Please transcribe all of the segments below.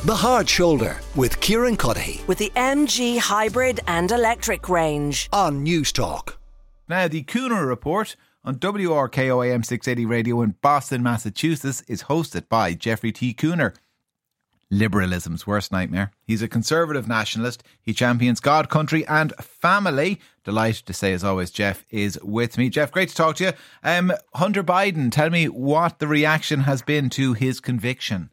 The Hard Shoulder with Kieran Cuddihy with the MG hybrid and electric range on News Talk. Now, the Cooner Report on WRKO AM 680 Radio in Boston, Massachusetts is hosted by Jeffrey T. Cooner. Liberalism's worst nightmare. He's a conservative nationalist. He champions God, country and family. Delighted to say, as always, Jeff is with me. Jeff, great to talk to you. Hunter Biden, tell me what the reaction has been to his conviction.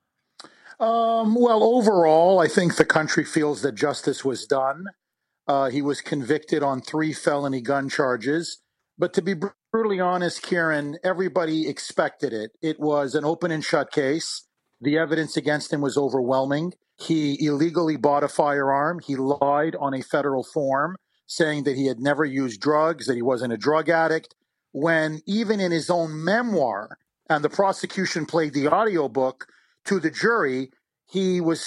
Well, overall, I think the country feels that justice was done. He was convicted on 3 felony gun charges. But to be brutally honest, Kieran, everybody expected it. It was an open and shut case. The evidence against him was overwhelming. He illegally bought a firearm. He lied on a federal form saying that he had never used drugs, that he wasn't a drug addict, when even in his own memoir, and the prosecution played the audiobook to the jury, he was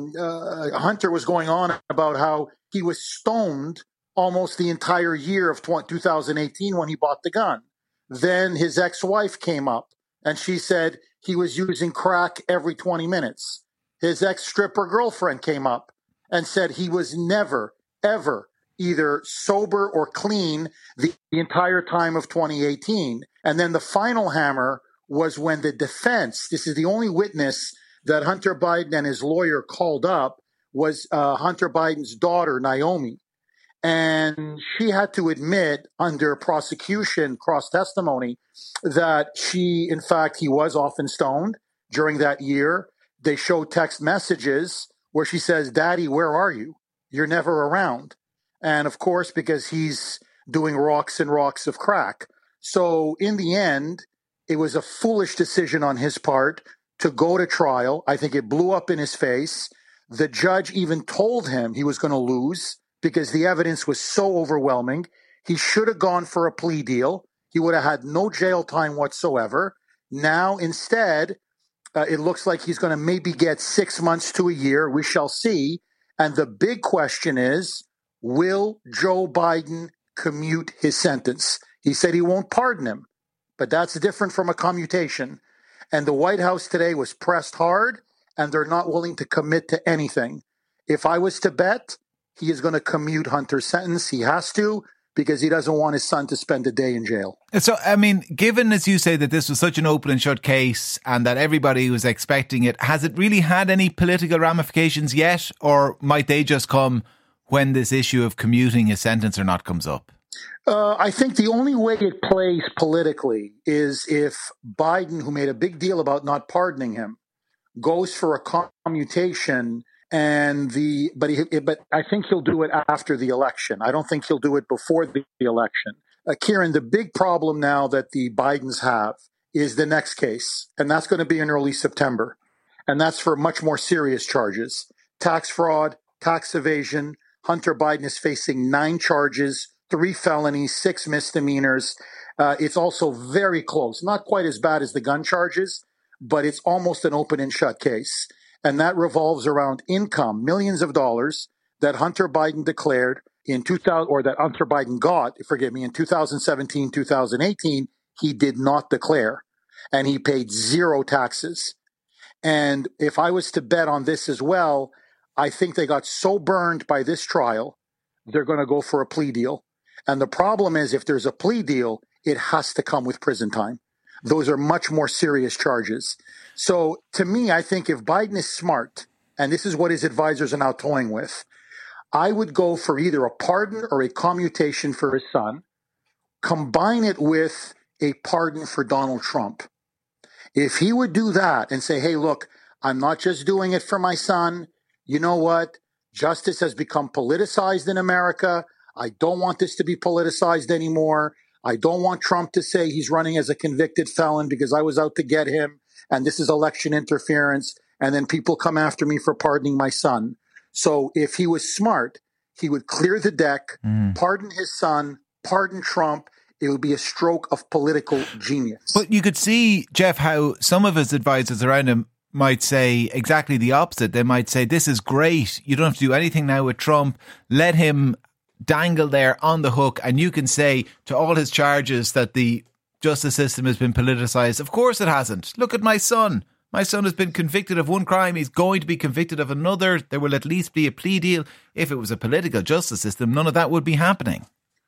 Hunter was going on about how he was stoned almost the entire year of 2018 when he bought the gun. Then his ex-wife came up and she said he was using crack every 20 minutes. His ex-stripper girlfriend came up and said he was never, ever either sober or clean the entire time of 2018. And then the final hammer was when the defense, this is the only witness that Hunter Biden and his lawyer called up, was Hunter Biden's daughter, Naomi. And she had to admit under prosecution cross-testimony that in fact, he was often stoned during that year. They showed text messages where she says, "Daddy, where are you? You're never around." And of course, because he's doing rocks and rocks of crack. So in the end, it was a foolish decision on his part to go to trial. I think it blew up in his face. The judge even told him he was going to lose because the evidence was so overwhelming. He should have gone for a plea deal. He would have had no jail time whatsoever. Now, instead, it looks like he's going to maybe get 6 months to a year. We shall see. And the big question is, will Joe Biden commute his sentence? He said he won't pardon him. But that's different from a commutation. And the White House today was pressed hard, and they're not willing to commit to anything. If I was to bet, he is going to commute Hunter's sentence. He has to, because he doesn't want his son to spend a day in jail. So, I mean, given, as you say, that this was such an open and shut case and that everybody was expecting it, has it really had any political ramifications yet? Or might they just come when this issue of commuting his sentence or not comes up? I think the only way it plays politically is if Biden, who made a big deal about not pardoning him, goes for a commutation, but I think he'll do it after the election. I don't think he'll do it before the election. Kieran, the big problem now that the Bidens have is the next case, and that's going to be in early September, and that's for much more serious charges: tax fraud, tax evasion. Hunter Biden is facing 9 charges. 3 felonies, 6 misdemeanors. It's also very close, not quite as bad as the gun charges, but it's almost an open and shut case. And that revolves around income, millions of dollars that Hunter Biden declared in 2000, or that Hunter Biden got, in 2017, 2018, he did not declare. And he paid 0 taxes. And if I was to bet on this as well, I think they got so burned by this trial, they're going to go for a plea deal. And the problem is, if there's a plea deal, it has to come with prison time. Those are much more serious charges. So to me, I think if Biden is smart, and this is what his advisors are now toying with, I would go for either a pardon or a commutation for his son, combine it with a pardon for Donald Trump. If he would do that and say, hey, look, I'm not just doing it for my son. You know what? Justice has become politicized in America. I don't want this to be politicized anymore. I don't want Trump to say he's running as a convicted felon because I was out to get him and this is election interference. And then people come after me for pardoning my son. So if he was smart, he would clear the deck, pardon his son, pardon Trump. It would be a stroke of political genius. But you could see, Jeff, how some of his advisors around him might say exactly the opposite. They might say, this is great. You don't have to do anything now with Trump. Let him dangle there on the hook, and you can say to all his charges that the justice system has been politicised. Of course it hasn't. Look at my son. My son has been convicted of one crime, he's going to be convicted of another. There will at least be a plea deal. If it was a political justice system, none of that would be happening.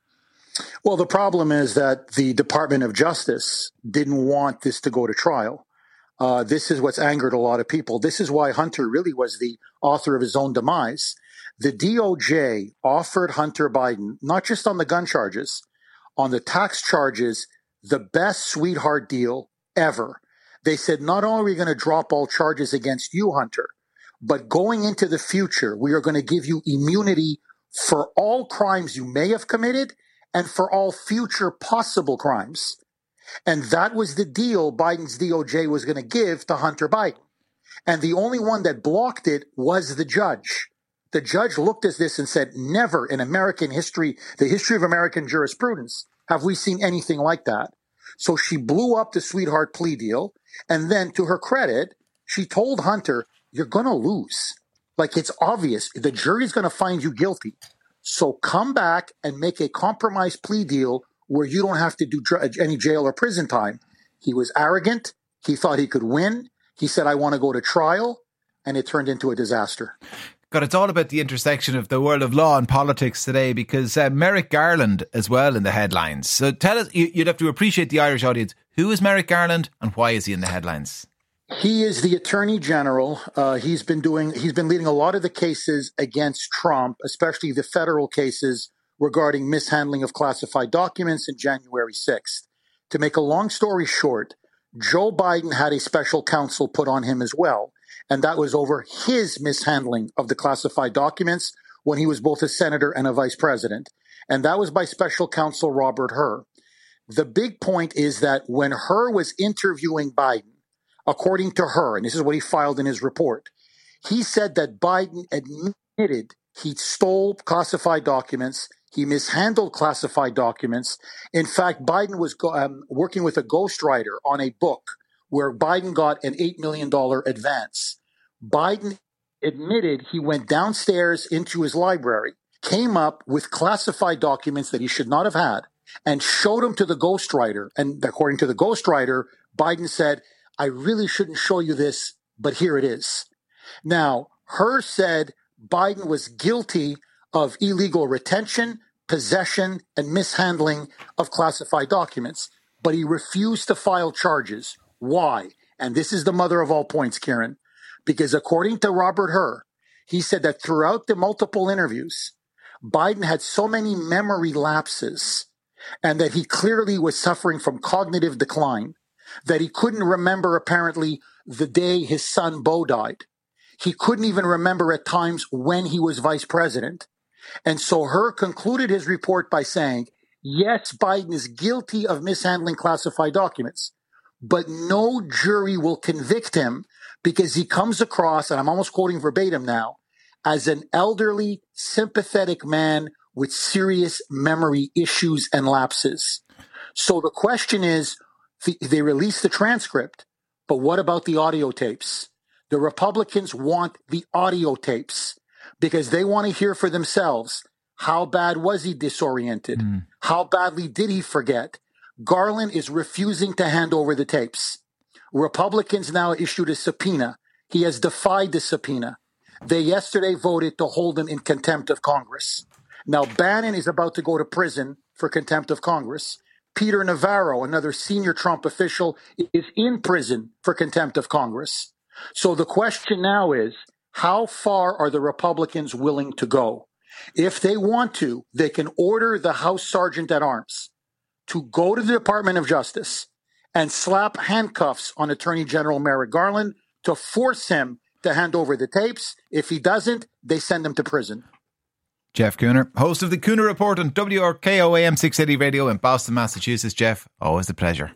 Well, the problem is that the Department of Justice didn't want this to go to trial. This is what's angered a lot of people. This is why Hunter really was the author of his own demise. The DOJ offered Hunter Biden, not just on the gun charges, on the tax charges, the best sweetheart deal ever. They said, not only are we going to drop all charges against you, Hunter, but going into the future, we are going to give you immunity for all crimes you may have committed and for all future possible crimes. And that was the deal Biden's DOJ was going to give to Hunter Biden. And the only one that blocked it was the judge. The judge looked at this and said, never in American history, the history of American jurisprudence, have we seen anything like that. So she blew up the sweetheart plea deal. And then to her credit, she told Hunter, you're going to lose. Like, it's obvious. The jury's going to find you guilty. So come back and make a compromise plea deal where you don't have to do any jail or prison time. He was arrogant. He thought he could win. He said, I want to go to trial. And it turned into a disaster. God, it's all about the intersection of the world of law and politics today, because Merrick Garland as well in the headlines. So tell us, you'd have to appreciate the Irish audience. Who is Merrick Garland and why is he in the headlines? He is the Attorney General. He's been leading a lot of the cases against Trump, especially the federal cases regarding mishandling of classified documents in January 6th. To make a long story short, Joe Biden had a special counsel put on him as well. And that was over his mishandling of the classified documents when he was both a senator and a vice president. And that was by special counsel Robert Hur. The big point is that when Hur was interviewing Biden, according to Hur, and this is what he filed in his report, he said that Biden admitted he stole classified documents. He mishandled classified documents. In fact, Biden was working with a ghostwriter on a book where Biden got an $8 million advance. Biden admitted he went downstairs into his library, came up with classified documents that he should not have had, and showed them to the ghostwriter. And according to the ghostwriter, Biden said, I really shouldn't show you this, but here it is. Now, Hur said Biden was guilty of illegal retention, possession, and mishandling of classified documents, but he refused to file charges. Why? And this is the mother of all points, Kieran, because according to Robert Hur, he said that throughout the multiple interviews, Biden had so many memory lapses and that he clearly was suffering from cognitive decline, that he couldn't remember apparently the day his son Beau died. He couldn't even remember at times when he was vice president. And so Hur concluded his report by saying, yes, Biden is guilty of mishandling classified documents, but no jury will convict him because he comes across, and I'm almost quoting verbatim now, as an elderly, sympathetic man with serious memory issues and lapses. So the question is, they released the transcript, but what about the audio tapes? The Republicans want the audio tapes because they want to hear for themselves, how bad was he disoriented? How badly did he forget? Garland is refusing to hand over the tapes. Republicans now issued a subpoena. He has defied the subpoena. They yesterday voted to hold him in contempt of Congress. Now, Bannon is about to go to prison for contempt of Congress. Peter Navarro, another senior Trump official, is in prison for contempt of Congress. So the question now is, how far are the Republicans willing to go? If they want to, they can order the House Sergeant at Arms to go to the Department of Justice and slap handcuffs on Attorney General Merrick Garland to force him to hand over the tapes. If he doesn't, they send him to prison. Jeff Cooner, host of the Cooner Report on WRKO AM 680 Radio in Boston, Massachusetts. Jeff, always a pleasure.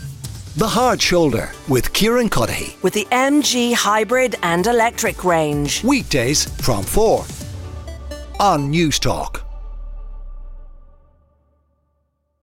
The Hard Shoulder with Kieran Cuddihy. With the MG hybrid and electric range. Weekdays from 4 on News Talk.